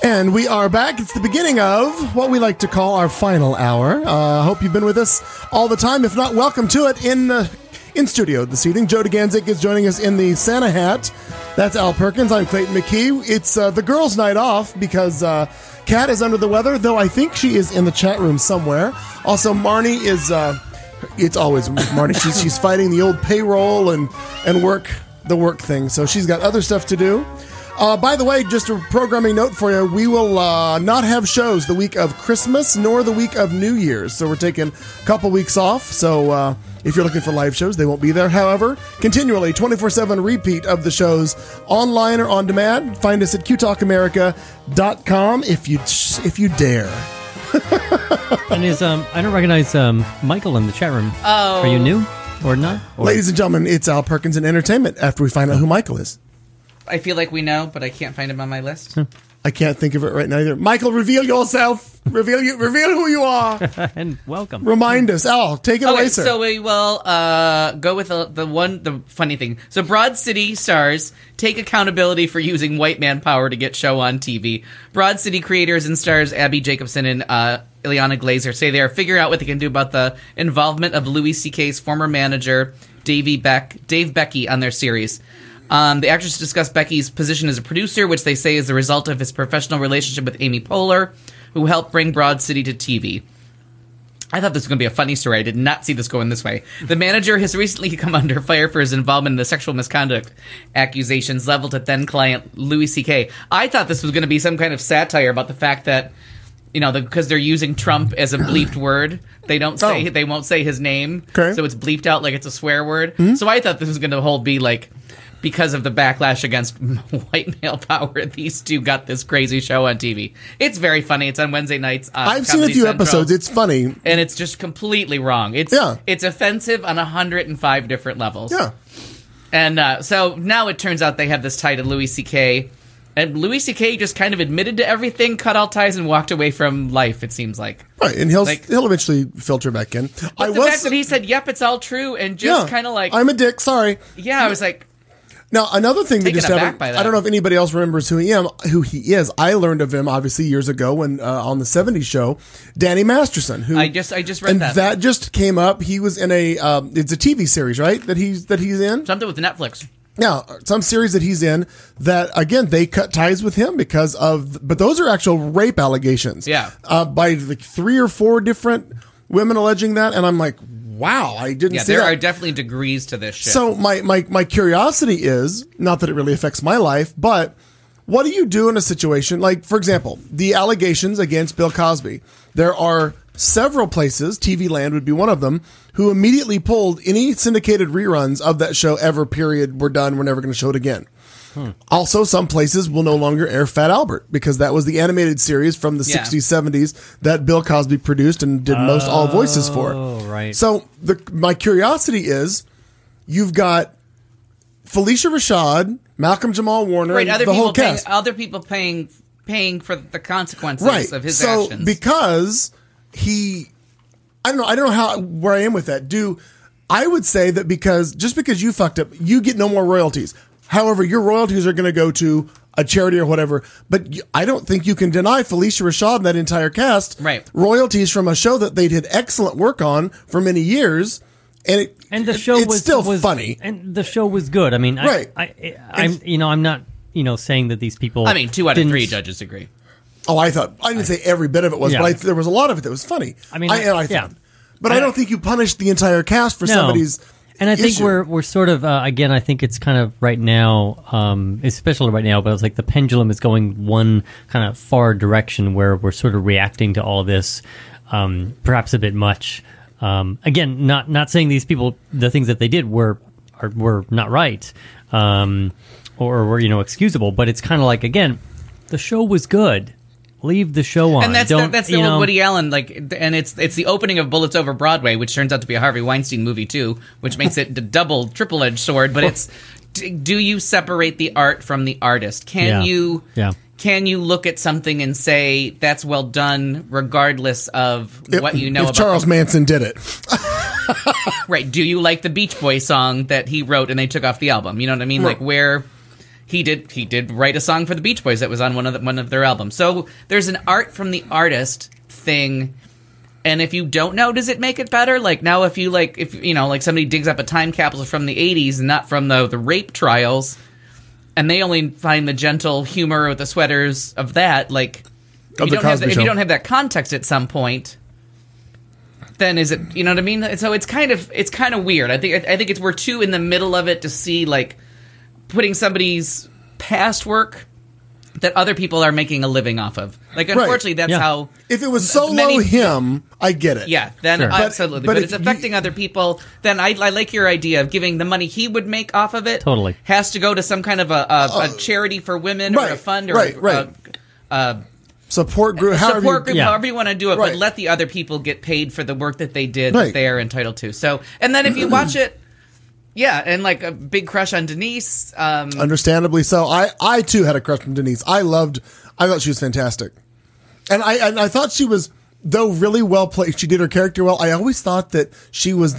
And we are back. It's the beginning of what we like to call our final hour. Hope you've been with us all the time. If not, welcome to it in studio this evening. Joe DeGanzik is joining us in the Santa hat. That's Al Perkins. I'm Clayton McKee. It's the girls' night off because Kat is under the weather, though I think she is in the chat room somewhere. Also, Marnie is... it's always Marnie. She's fighting the old payroll and the work thing. So she's got other stuff to do. By the way, just a programming note for you, we will not have shows the week of Christmas nor the week of New Year's. So we're taking a couple weeks off. So if you're looking for live shows, they won't be there. However, continually, 24/7 repeat of the shows online or on demand. Find us at qtalkamerica.com if you dare. And I don't recognize Michael in the chat room. Oh. Are you new or not? Or... Ladies and gentlemen, it's Al Perkins in Entertainment after we find out who Michael is. I feel like we know, but I can't find him on my list. I can't think of it right now either. Michael, reveal yourself. Reveal who you are. And welcome. Remind us. Al, take it away, sir. So we will go with the funny thing. So Broad City stars take accountability for using white man power to get show on TV. Broad City creators and stars Abby Jacobson and Ileana Glazer say they are figuring out what they can do about the involvement of Louis C.K.'s former manager, Dave Becky, on their series. The actress discussed Becky's position as a producer, which they say is the result of his professional relationship with Amy Poehler, who helped bring Broad City to TV. I thought this was going to be a funny story. I did not see this going this way. The manager has recently come under fire for his involvement in the sexual misconduct accusations leveled at then-client Louis C.K. I thought this was going to be some kind of satire about the fact that, you know, because they're using Trump as a bleeped word, they won't say his name, okay. So it's bleeped out like it's a swear word. Mm-hmm. So I thought this was going to be like, because of the backlash against white male power, these two got this crazy show on TV. It's very funny. It's on Wednesday nights. I've seen a few episodes. It's funny. And it's just completely wrong. It's offensive on 105 different levels. Yeah. And so now it turns out they have this tie to Louis C.K., and Louis C.K. just kind of admitted to everything, cut all ties, and walked away from life, it seems like. Right, and he'll eventually filter back in. But the fact that he said, yep, it's all true, and just kind of like... I'm a dick, sorry. Yeah, I was like... Now, another thing that just happened, I don't know if anybody else remembers who he is. I learned of him, obviously, years ago when on the 70s show, Danny Masterson. Who I just read and that. That just came up. He was in it's a TV series, right, that he's in? Something with Netflix. Yeah, some series that he's in that, again, they cut ties with him because of, but those are actual rape allegations. Yeah. By like 3 or 4 different women alleging that, and I'm like, wow, I didn't see that. Yeah, there are definitely degrees to this shit. So my curiosity is, not that it really affects my life, but what do you do in a situation, like, for example, the allegations against Bill Cosby? There are several places, TV Land would be one of them, who immediately pulled any syndicated reruns of that show ever, period. We're done. We're never going to show it again. Also, some places will no longer air Fat Albert because that was the animated series from the 60s, 70s that Bill Cosby produced and did most all voices for. Oh, right. So my curiosity is, you've got Felicia Rashad, Malcolm Jamal Warner, right, the whole cast. Other people paying for the consequences of his actions. So because I don't know where I am with that. I would say that just because you fucked up, you get no more royalties. However, your royalties are going to go to a charity or whatever. But I don't think you can deny Felicia Rashad and that entire cast royalties from a show that they did excellent work on for many years. And the show was still funny. And the show was good. I mean, I'm not, saying that these people. I mean, 2 out of 3 judges agree. Oh, I didn't say every bit of it was, but there was a lot of it that was funny. I mean, I thought. But I don't think you punished the entire cast for somebody's. And I think we're sort of, again, I think it's kind of right now, especially right now, but it's like the pendulum is going one kind of far direction where we're sort of reacting to all of this, perhaps a bit much. Again, not saying these people, the things that they did were not right, or were, excusable, but it's kind of like, again, the show was good. Leave the show on. And that's the old Woody Allen, and it's the opening of Bullets Over Broadway, which turns out to be a Harvey Weinstein movie too, which makes it the triple-edged sword. But it's, do you separate the art from the artist? Can you look at something and say that's well done, regardless of what you know about Charles Manson did it? Right? Do you like the Beach Boys song that he wrote and they took off the album? You know what I mean? Right. Like where. he did write a song for the Beach Boys that was on one of their albums. So there's an art from the artist thing. And if you don't know, does it make it better? Like now, if somebody digs up a time capsule from the 80s and not from the rape trials, and they only find the gentle humor with the sweaters of that, like if you don't have that context at some point, then is it, you know what I mean? So it's kind of weird. I think we're too in the middle of it to see like putting somebody's past work that other people are making a living off of. Like, unfortunately, that's how... If it was solo him, I get it. Yeah, then Sure. absolutely. But it's affecting other people. Then I like your idea of giving the money he would make off of it. Totally. Has to go to some kind of a charity for women or a fund or a support group, however you want to do it, but let the other people get paid for the work that they did that they are entitled to. So, and then if you watch it, yeah, and like a big crush on Denise. Understandably so. I too had a crush on Denise. I thought she was fantastic. And I thought she was, though really well played, she did her character well. I always thought that she was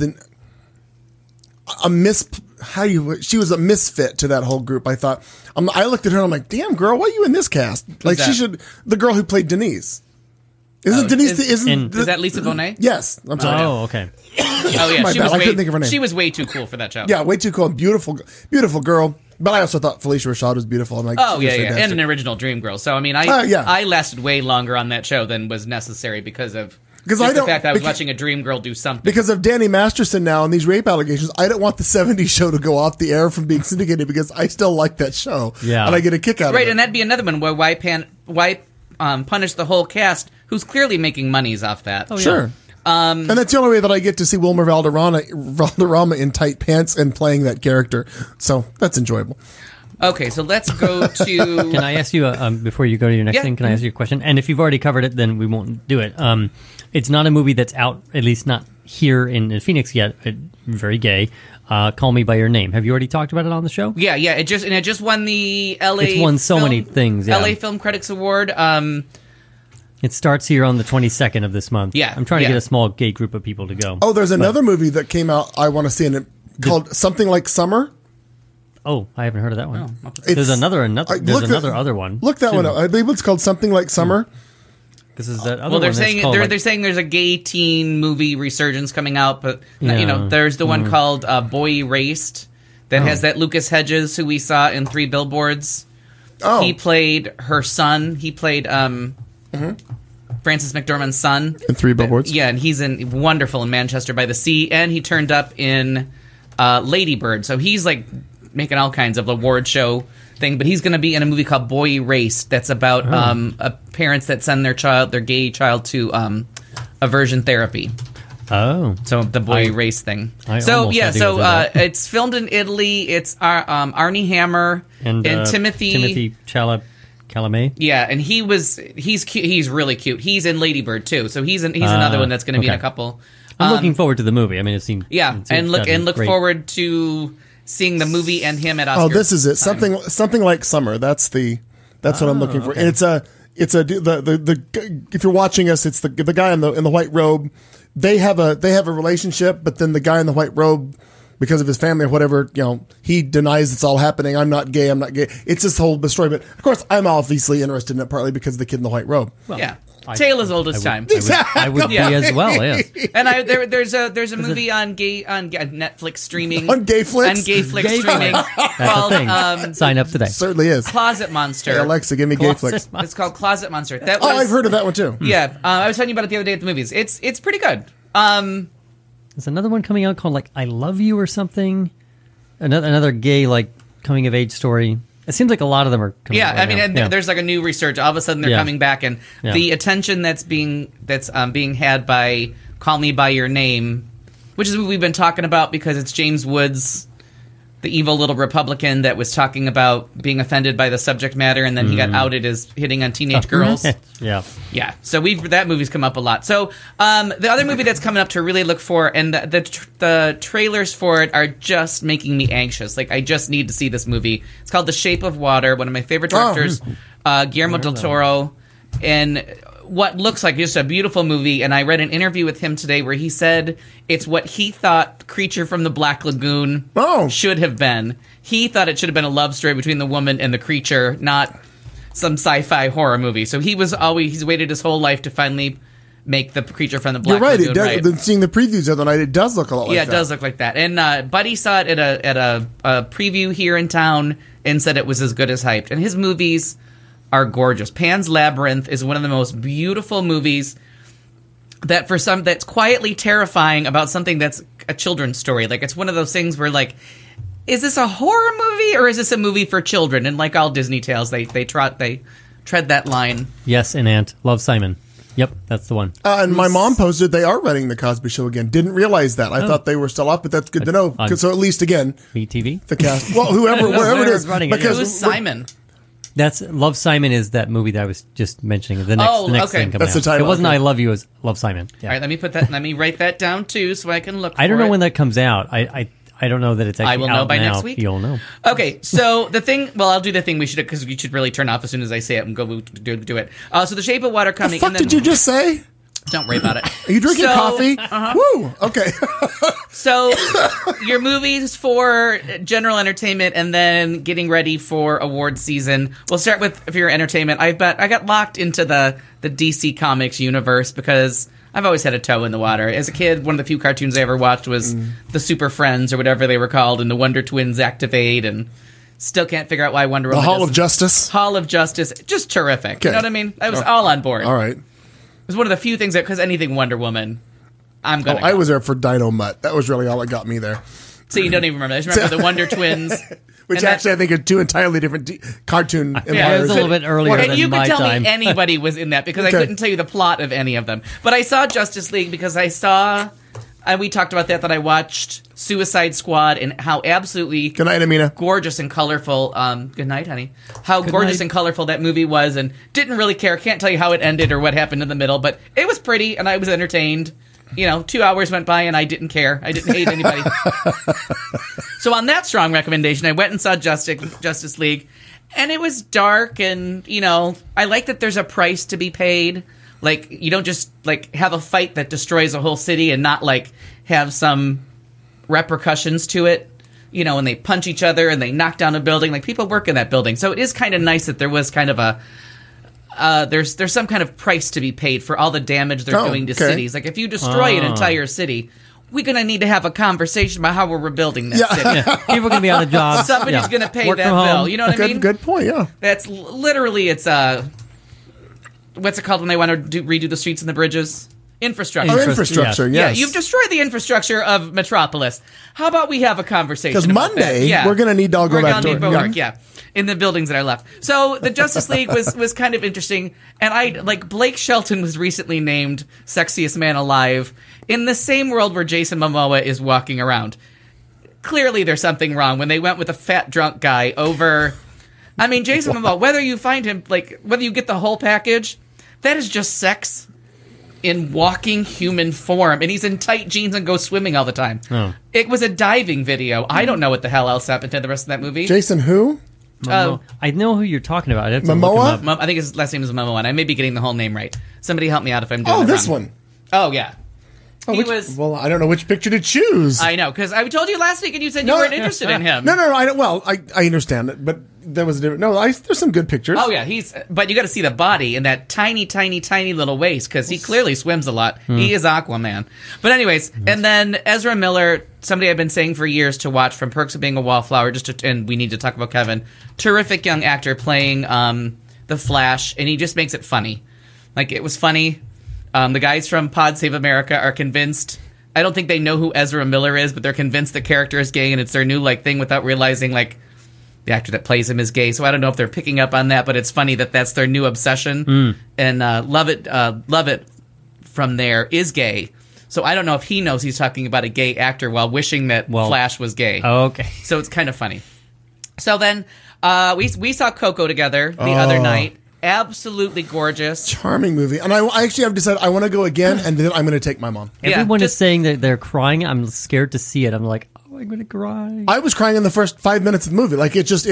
she was a misfit to that whole group. I thought, I looked at her and I'm like, damn girl, why are you in this cast? Like the girl who played Denise. Isn't Denise? Is that Lisa Bonet? Yes, I'm sorry. Oh, okay. Oh yeah, I couldn't think of her name. She was way too cool for that show. Yeah, way too cool. Beautiful girl. But I also thought Felicia Rashad was beautiful. I'm like, and an original Dream Girl. So I mean, I lasted way longer on that show than was necessary because the fact that I was watching a Dream Girl do something. Because of Danny Masterson now and these rape allegations, I don't want the 70s show to go off the air from being syndicated because I still like that show. Yeah, and I get a kick out of it. Right, and that'd be another one where why punish the whole cast who's clearly making monies off that. Oh, yeah. Sure. And that's the only way that I get to see Wilmer Valderrama in tight pants and playing that character. So that's enjoyable. Okay, so let's go to... Can I ask you, before you go to your next thing, can I ask you a question? And if you've already covered it, then we won't do it. It's not a movie that's out, at least not here in Phoenix yet. Very gay. Call Me by Your Name. Have you already talked about it on the show? Yeah. It just won the LA. It's won so many things. Yeah. LA Film Critics Award. It starts here on the 22nd of this month. Yeah. I'm trying to get a small gay group of people to go. Oh, there's another movie that came out I want to see in it called Something Like Summer. Oh, I haven't heard of that one. Oh, there's another other one. Look that one up. I believe it's called Something Like Summer. This is that other well, they're one saying they're saying there's a gay teen movie resurgence coming out, but there's the one called Boy Erased that has that Lucas Hedges who we saw in 3 Billboards. Oh, he played her son. He played Frances McDormand's son in 3 Billboards. Yeah, and he's wonderful in Manchester by the Sea, and he turned up in Lady Bird. So he's like making all kinds of award show thing, but he's going to be in a movie called Boy Erased that's about parents that send their gay child to aversion therapy. Oh, so the Boy Erased thing. It's filmed in Italy. It's Arnie Hammer and Timothy Chalamet. Yeah, and he's cute. He's really cute. He's in Lady Bird too, so he's another one that's going to be in a couple. I'm looking forward to the movie. I mean, it seems look forward to seeing the movie and him at Oscar. Oh, this is it. Something Like Summer. That's what I'm looking for. Okay. And it's if you're watching us, it's the guy in the white robe. They have a relationship, but then the guy in the white robe, because of his family or whatever, he denies it's all happening. I'm not gay. It's this whole story. But of course, I'm obviously interested in it partly because of the kid in the white robe. Well, yeah. Tale as old as time. I would be as well. Yeah. And there's a movie on Netflix streaming on Gayflix streaming called Sign up today. Certainly is Closet Monster. Hey, Alexa, give me Gayflix. It's called Closet Monster. I've heard of that one too. Yeah, I was telling you about it the other day at the movies. It's pretty good. There's another one coming out called like I Love You or something. Another gay like coming of age story. It seems like a lot of them are coming out right now. There's like a new research. All of a sudden, they're coming back, and the attention that's being had by Call Me by Your Name, which is what we've been talking about because it's James Woods, the evil little Republican that was talking about being offended by the subject matter, and then he got outed as hitting on teenage girls. Yeah. So that movie's come up a lot. So the other movie that's coming up to really look for, and the trailers for it are just making me anxious. Like I just need to see this movie. It's called The Shape of Water. One of my favorite directors, Guillermo del Toro, and what looks like just a beautiful movie. And I read an interview with him today where he said it's what he thought Creature from the Black Lagoon should have been. he thought it should have been a love story between the woman and the creature, not some sci-fi horror movie. So he's waited his whole life to finally make the creature from the Black You're right. Lagoon Then seeing the previews the other night, it does look a lot like that. Yeah, it does look like that. And Buddy saw it at a preview here in town and said it was as good as hyped. And his movies are gorgeous. Pan's Labyrinth is one of the most beautiful movies that's quietly terrifying about something that's a children's story. Like, it's one of those things where, like, is this a horror movie or is this a movie for children? And like all Disney tales, they tread that line. Yes, and Aunt. Love Simon. Yep, that's the one. And my mom posted they are running the Cosby Show again. Didn't realize that. I thought they were still up, but that's good to know. So at least again, BTV. the cast. Well, wherever it is, running it. because Who's Simon? That's Love Simon is that movie that I was just mentioning. The next okay. thing coming That's the out. title, It wasn't okay. I Love You, it was Love Simon. Yeah. All right, let me write that down too, so I can look. I don't for know it. when that comes out. I don't know that it's actually I will know out by now. next week. You'll know. Okay, so the thing. Well, I'll do the thing we should, because we should really turn off as soon as I say it and go do it. So The Shape of Water the coming. fuck and then, did you just say? Don't worry about it. Are you drinking coffee? Woo. Okay. So your movies for general entertainment, and then getting ready for award season. We'll start with for your entertainment. I got locked into the DC Comics universe because I've always had a toe in the water. As a kid, one of the few cartoons I ever watched was the Super Friends or whatever they were called, and the Wonder Twins Activate, and still can't figure out why Wonder Woman. The Hall of Justice. Hall of Justice, just terrific. Okay. You know what I mean? I was all on board. All right. It was one of the few things that, because anything Wonder Woman, I'm gonna. I was there for Dino Mutt. That was really all that got me there. So you don't even remember. I just remember the Wonder Twins. Which And actually I think are two entirely different cartoon Yeah, it empires. was a little bit earlier And than you my could tell time. me anybody was in that, because I Okay. couldn't tell you the plot of any of them. But I saw Justice League because I saw, and we talked about that I watched Suicide Squad and how absolutely Good night, Amina. gorgeous and colorful. Good night, honey. How gorgeous night. and colorful that movie was, and didn't really care. Can't tell you how it ended or what happened in the middle, but it was pretty, and I was entertained. 2 hours went by and I didn't care. I didn't hate anybody. So on that strong recommendation, I went and saw Justice League, and it was dark, and I like that there's a price to be paid. Like, you don't just have a fight that destroys a whole city and not have some repercussions to it. And they punch each other and they knock down a building. Like, people work in that building, so it is kind of nice that there was kind of a. There's some kind of price to be paid for all the damage they're doing to okay. cities. Like, if you destroy an entire city, we're going to need to have a conversation about how we're rebuilding that city. Yeah, people are going to be out of jobs. Somebody's going to pay Work that from home. bill. You know what I mean? Good point, yeah. That's literally, it's what's it called when they want to redo the streets and the bridges? Infrastructure. Infrastructure, yes. Yeah, you've destroyed the infrastructure of Metropolis. How about we have a conversation? Because about Monday, that? we're going to need to all go back to We're it. going to need work, yeah. In the buildings that I left. So the Justice League was kind of interesting, and Blake Shelton was recently named Sexiest Man Alive in the same world where Jason Momoa is walking around. Clearly there's something wrong when they went with a fat drunk guy over. I mean, Jason Momoa, whether you find him, whether you get the whole package, that is just sex in walking human form, and he's in tight jeans and goes swimming all the time. Oh. It was a diving video. I don't know what the hell else happened to the rest of that movie. Jason who? I know who you're talking about. I have to look Momoa? him up. I think his last name is Momoa, and I may be getting the whole name right. Somebody help me out if I'm doing it This wrong. one. Oh, yeah. He was... Well, I don't know which picture to choose. I know, because I told you last week and you said you weren't interested in him. No, I understand it, but there was a different. No, there's some good pictures. Oh, yeah, but you got to see the body and that tiny, tiny, tiny little waist, because he clearly swims a lot. He is Aquaman. But anyways, and then Ezra Miller, somebody I've been saying for years to watch from Perks of Being a Wallflower, and we need to talk about Kevin. Terrific young actor playing the Flash, and he just makes it funny. It was funny. The guys from Pod Save America are convinced. I don't think they know who Ezra Miller is, but they're convinced the character is gay, and it's their new thing without realizing the actor that plays him is gay. So I don't know if they're picking up on that, but it's funny that that's their new obsession. And Love It from there is gay. So I don't know if he knows he's talking about a gay actor while wishing that Flash was gay. Oh, okay. So it's kind of funny. So then we saw Coco together the other night. Absolutely gorgeous. Charming movie. And I actually have decided I want to go again, and then I'm going to take my mom. Everyone is saying that they're crying. I'm scared to see it. I'm like, oh, I'm going to cry. I was crying in the first 5 minutes of the movie.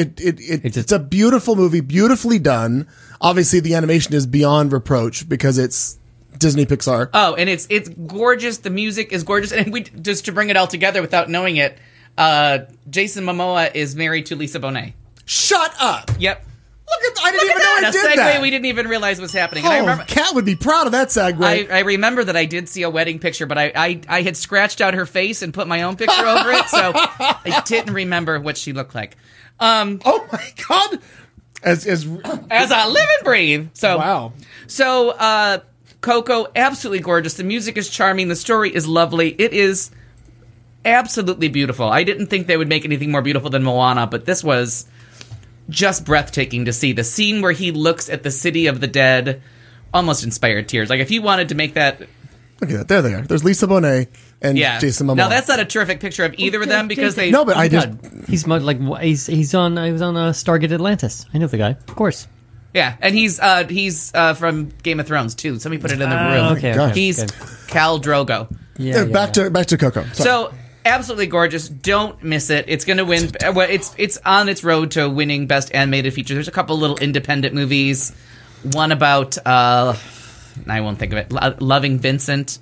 It's a beautiful movie, beautifully done. Obviously, the animation is beyond reproach because it's Disney Pixar. Oh, and it's gorgeous. The music is gorgeous. And we just to bring it all together without knowing it, Jason Momoa is married to Lisa Bonet. Shut up! Yep. I didn't even know I A did segue that. we didn't even realize was happening. Oh, And I remember, Kat would be proud of that segue. I remember that I did see a wedding picture, but I had scratched out her face and put my own picture over it, so I didn't remember what she looked like. Oh my god! As I live and breathe. So wow. So Coco, absolutely gorgeous. The music is charming. The story is lovely. It is absolutely beautiful. I didn't think they would make anything more beautiful than Moana, but this was just breathtaking to see. The scene where he looks at the city of the dead almost inspired tears. Like, if you wanted to make that... Look at that. There they are. There's Lisa Bonet and Jason Momoa. Now, that's not a terrific picture of either of them because they... No, but I just... He's like he's on Stargate Atlantis. I know the guy, of course. Yeah, and he's from Game of Thrones, too. Somebody put it in the room. Okay, he's Khal Drogo. Yeah, back to Coco. Sorry. So... absolutely gorgeous. Don't miss it. It's going to win. Well, it's on its road to winning Best Animated Feature. There's a couple little independent movies. One about I won't think of it. Loving Vincent.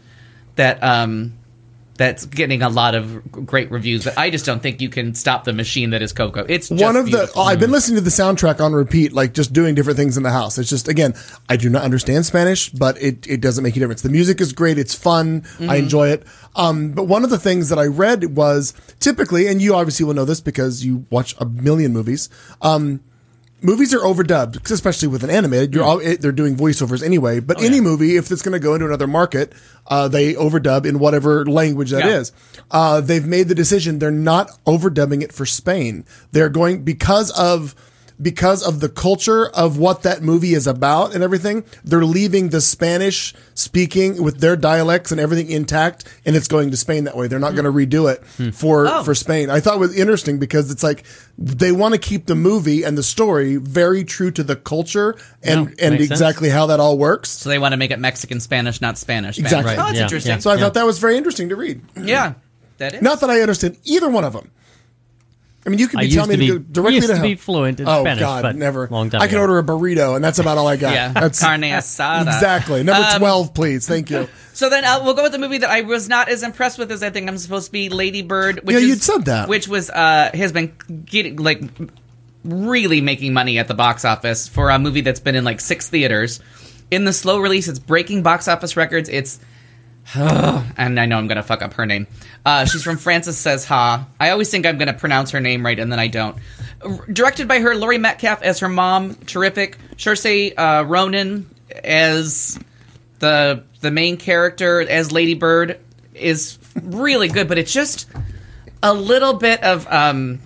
That's getting a lot of great reviews. But I just don't think you can stop the machine that is Coco. It's just one of beautiful. I've been listening to the soundtrack on repeat, like just doing different things in the house. It's just, again, I do not understand Spanish, but it doesn't make a difference. The music is great. It's fun. I enjoy it. But one of the things that I read was typically, and you obviously will know this because you watch a million movies, movies are overdubbed, especially with an animated. They're doing voiceovers anyway. But any movie, if it's going to go into another market, they overdub in whatever language that is. They've made the decision they're not overdubbing it for Spain. They're going because of the culture of what that movie is about and everything. They're leaving the Spanish speaking with their dialects and everything intact, and it's going to Spain that way. They're not going to redo it for Spain. I thought it was interesting because it's like they want to keep the movie and the story very true to the culture and exactly how that all works. So they want to make it Mexican Spanish, not Spanish. Exactly. Oh, that's interesting. Yeah. So I thought that was very interesting to read. Yeah, that is. Not that I understand either one of them. I mean, you could be telling me to go directly used to to hell. be fluent in Oh Spanish, God, but never. long time I can ago. order a burrito, and that's about all I got. Yeah, That's carne asada. exactly. Number 12, please. Thank you. So then we'll go with the movie that I was not as impressed with as I think I'm supposed to be, Lady Bird. Which You'd said that. Which was has been getting really making money at the box office for a movie that's been in 6 theaters. In the slow release, it's breaking box office records. It's and I know I'm going to fuck up her name. She's from Frances Says Ha. I always think I'm going to pronounce her name right, and then I don't. Directed by her, Laurie Metcalf as her mom. Terrific. Saoirse Ronan as the main character, as Lady Bird, is really good, but it's just a little bit of... I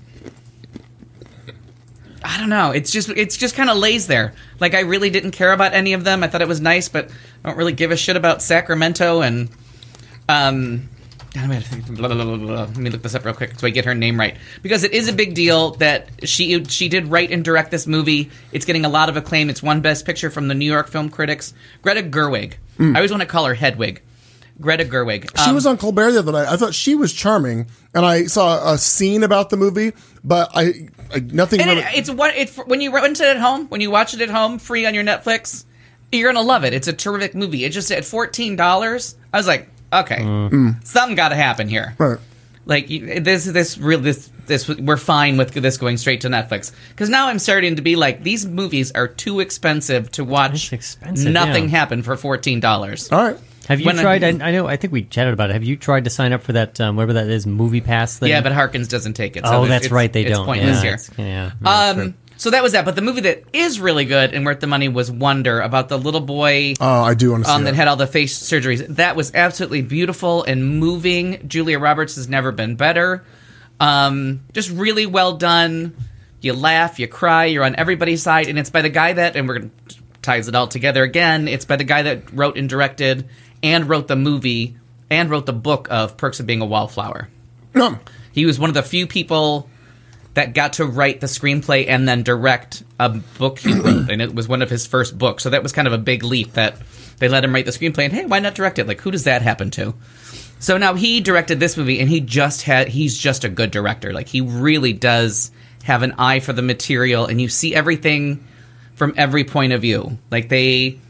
don't know. It's just kind of lays there. I really didn't care about any of them. I thought it was nice, but I don't really give a shit about Sacramento and let me look this up real quick so I get her name right, because it is a big deal that she did write and direct this movie. It's getting a lot of acclaim. It's won Best Picture from the New York Film Critics. Greta Gerwig. I always want to call her Hedwig. Greta Gerwig. She was on Colbert the other night. I thought she was charming, and I saw a scene about the movie, but nothing. And it's when you rent it at home, when you watch it at home, free on your Netflix, you're gonna love it. It's a terrific movie. It just at $14. I was like, okay, something got to happen here. Right. This we're fine with this going straight to Netflix, because now I'm starting to be like, these movies are too expensive to watch. Nothing happen for $14. All right. Have you tried? I think we chatted about it. Have you tried to sign up for that, whatever that is, Movie Pass thing? Yeah, but Harkins doesn't take it. So that's right. They don't. It's pointless here. So that was that. But the movie that is really good and worth the money was Wonder, about the little boy. Oh, I do want to see that had all the face surgeries. That was absolutely beautiful and moving. Julia Roberts has never been better. Just really well done. You laugh, you cry, you're on everybody's side, and it's by the guy that, and we're going to ties it all together again, it's by the guy that wrote and directed and wrote the movie and wrote the book of Perks of Being a Wallflower. He was one of the few people that got to write the screenplay and then direct a book he wrote, and it was one of his first books. So that was kind of a big leap that they let him write the screenplay, and hey, why not direct it? Who does that happen to? So now he directed this movie, and he's just a good director. He really does have an eye for the material, and you see everything from every point of view. They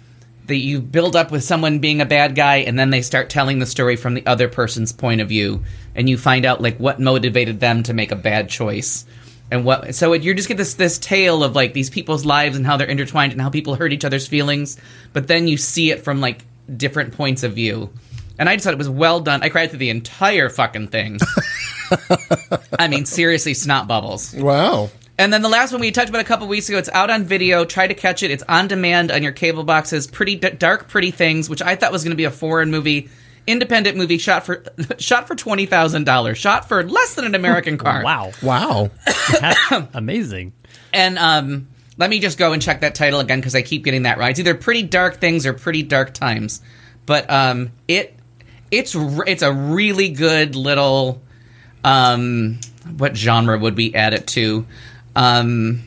you build up with someone being a bad guy, and then they start telling the story from the other person's point of view, and you find out like what motivated them to make a bad choice, and you just get this tale of like these people's lives and how they're intertwined and how people hurt each other's feelings, but then you see it from like different points of view, and I just thought it was well done. I cried through the entire fucking thing. I mean, seriously, snot bubbles. Wow. And then the last one we talked about a couple weeks ago, it's out on video. Try to catch it. It's on demand on your cable boxes. Dark Pretty Things, which I thought was going to be a foreign movie, independent movie, shot for $20,000, shot for less than an American car. Wow. That's amazing. And let me just go and check that title again because I keep getting that right. It's either Pretty Dark Things or Pretty Dark Times, but it's a really good little what genre would we add it to? It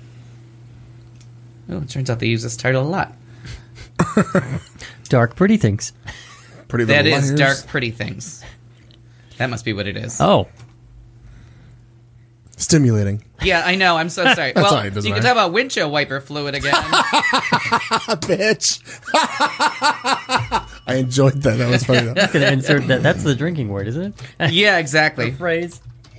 turns out they use this title a lot. Dark Pretty Things. Pretty That Little is Liars. Dark Pretty Things. That must be what it is. Oh. Stimulating. Yeah, I know. I'm so sorry. That's Well, all right, doesn't you can matter. talk about windshield wiper fluid again. Bitch. I enjoyed that. That was funny. Though. Gonna insert that. That's the drinking word, isn't it? Yeah, exactly. Phrase.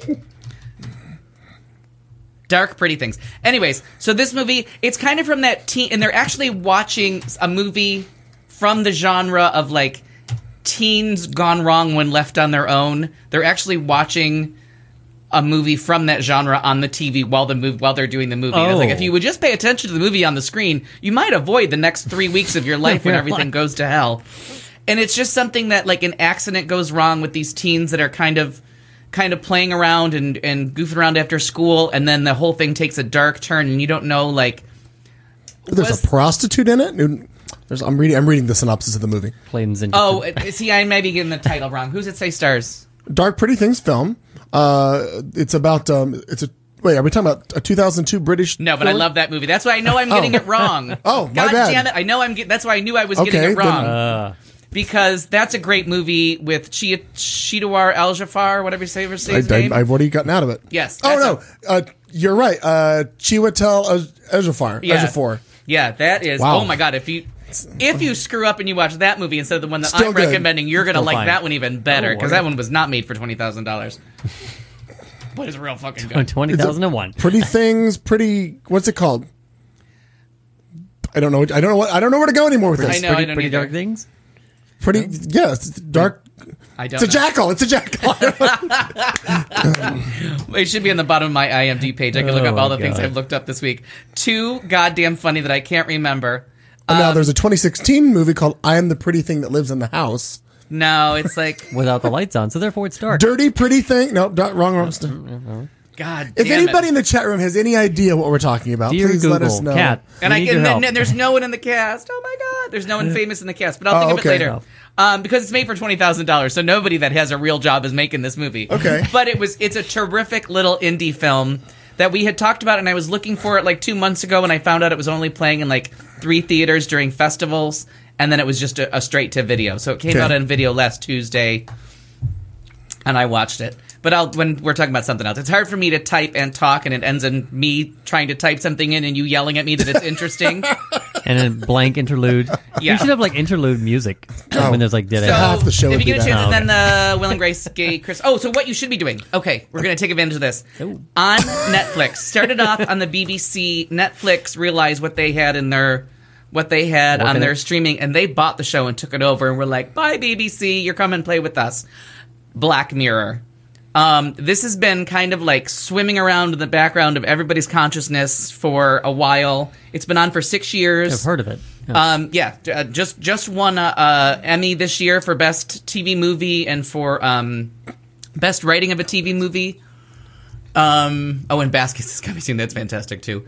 Dark Pretty Things. Anyways, so this movie, it's kind of from that teen, and they're actually watching a movie from the genre of like teens gone wrong when left on their own. They're actually watching a movie from that genre on the TV while they're doing the movie. And it's like, if you would just pay attention to the movie on the screen, you might avoid the next 3 weeks of your life when everything goes to hell. And it's just something that like an accident goes wrong with these teens that are kind of playing around and goofing around after school, and then the whole thing takes a dark turn, and you don't know like. There's a prostitute in it. I'm reading the synopsis of the movie. Planes and See, I may be getting the title wrong. Who's it say stars? Dark Pretty Things film. It's about wait, are we talking about a 2002 British? No, but I love that movie. That's why I know I'm getting it wrong. Oh, my God bad. damn it! I know that's why I knew I was getting it wrong. Because that's a great movie with Chidawar Al-Jafar, whatever you say his name. I've already gotten out of it. Yes. Oh no, you're right. Chiwetel Ejiofor. Ejiofor. Yeah, that is. Wow. Oh my God! If you screw up and you watch that movie instead of the one that Still I'm good. recommending, you're gonna Still like fine. that one even better Oh, because Lord. that one was not made for $20,000. But it's real fucking good. 20,001. Pretty Things. What's it called? I don't know where to go anymore with this. I know. I don't Pretty either. Dark Things. It's dark. I It's don't. a jackal. It's a jackal. It should be on the bottom of my IMDb page. I can look Oh, up all the my things God. I've looked up this week. Too goddamn funny that I can't remember. And now there's a 2016 movie called I Am the Pretty Thing That Lives in the House. No, it's like Without the lights on, so therefore it's dark. Dirty Pretty Thing. No, wrong. God. If damn anybody it. in the chat room has any idea what we're talking about, Dear please Google, let us know. Cat, And we need your help. then there's no one in the cast. Oh my God, there's no one famous in the cast. But I'll think of it okay. later. Because it's made for $20,000, so nobody that has a real job is making this movie. Okay. But it's a terrific little indie film that we had talked about, and I was looking for it like 2 months ago, and I found out it was only playing in like 3 theaters during festivals, and then it was just a straight to video. So it came out on video last Tuesday, and I watched it. But when we're talking about something else, it's hard for me to type and talk, and it ends in me trying to type something in and you yelling at me that it's interesting. And a blank interlude. Yeah. You should have like interlude music when there's like dead So, air. Half the show if would you be get a that. chance, Oh, and then Will and Grace, Gay Chris. Oh, so what you should be doing? Okay, we're gonna take advantage of this. Ooh. On Netflix, started off on the BBC. Netflix realized what they had on Working their it. streaming, and they bought the show and took it over. And we're like, "Bye, BBC, you're coming and play with us." Black Mirror. This has been kind of like swimming around in the background of everybody's consciousness for a while. It's been on for 6 years. I've heard of it. Just won a Emmy this year for best TV movie and for best writing of a TV movie. And Baskets is coming soon. That's fantastic too.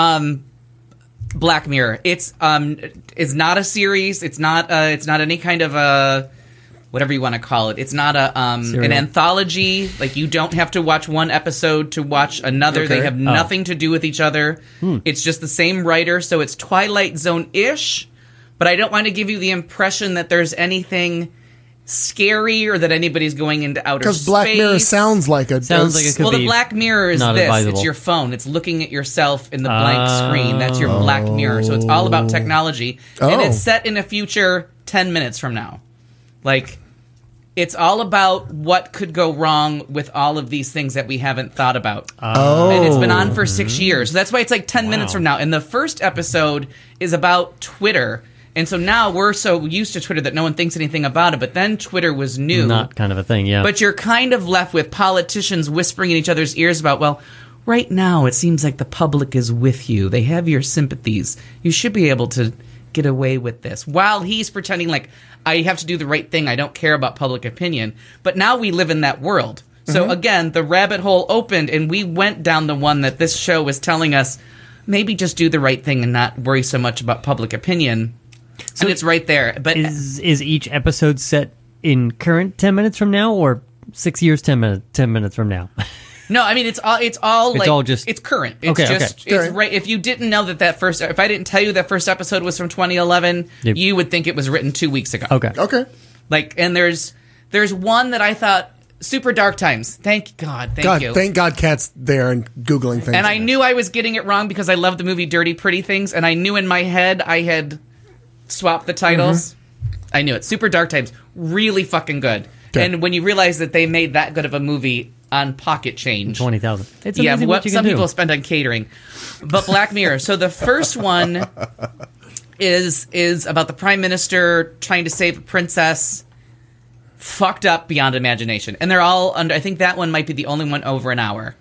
Black Mirror. It's not a series. It's not any kind of a whatever you want to call it. It's not an Serial. anthology. Like, you don't have to watch one episode to watch another. Okay. They have nothing to do with each other. It's just the same writer, so it's Twilight Zone-ish, but I don't want to give you the impression that there's anything scary or that anybody's going into outer space. Because Black Mirror sounds like a... Sounds like it could Well, be the Black Mirror is not this. advisable. It's your phone. It's looking at yourself in the blank screen. That's your Black Mirror. So it's all about technology. And Oh. it's set in a future 10 minutes from now. Like, it's all about what could go wrong with all of these things that we haven't thought about. And it's been on for 6 years. So that's why it's like 10 minutes from now. And the first episode is about Twitter. And so now we're so used to Twitter that no one thinks anything about it. But then Twitter was new. Not kind of a thing, yeah. But you're kind of left with politicians whispering in each other's ears about, well, right now it seems like the public is with you. They have your sympathies. You should be able to get away with this. While he's pretending like, I have to do the right thing. I don't care about public opinion. But now we live in that world. So again, the rabbit hole opened and we went down the one that this show was telling us, maybe just do the right thing and not worry so much about public opinion. So and it's right there. But is each episode set in current 10 minutes from now or 6 years 10 minutes from now? no, I mean it's all just it's current. It's Okay, just okay. it's right. If you didn't know if I didn't tell you that first episode was from 2011, Yep. you would think it was written 2 weeks ago. Okay. Okay. Like, and there's one that I thought Super Dark Times. Thank God, thank you. Thank God Kat's there and Googling things. And I knew I was getting it wrong because I love the movie Dirty Pretty Things, and I knew in my head I had swapped the titles. I knew it. Super Dark Times, really fucking good. Okay. And when you realize that they made that good of a movie on pocket change, 20,000. It's yeah, amazing what you can some do. people spend on catering. But Black Mirror. So the first one is about the prime minister trying to save a princess. Fucked up beyond imagination, and they're all under. I think that one might be the only one over an hour.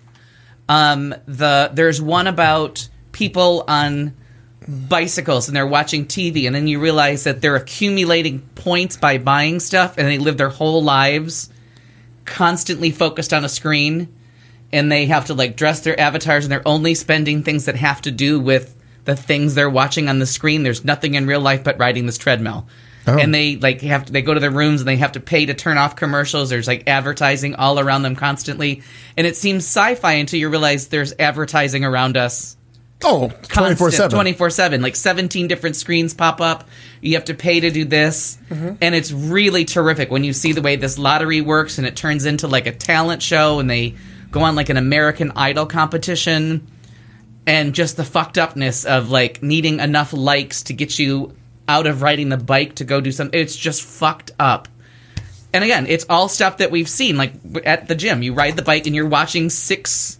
There's one about people on bicycles and they're watching TV, and then you realize that they're accumulating points by buying stuff, and they live their whole lives constantly focused on a screen, and they have to like dress their avatars, and they're only spending things that have to do with the things they're watching on the screen. There's nothing in real life but riding this treadmill. Oh. And they they go to their rooms and they have to pay to turn off commercials. There's like advertising all around them constantly, and it seems sci-fi until you realize there's advertising around us. Oh, 24/7. 24/7. Like 17 different screens pop up. You have to pay to do this, and it's really terrific when you see the way this lottery works, and it turns into like a talent show, and they go on like an American Idol competition, and just the fucked upness of like needing enough likes to get you out of riding the bike to go do something. It's just fucked up. And again, it's all stuff that we've seen, like at the gym. You ride the bike and you're watching six,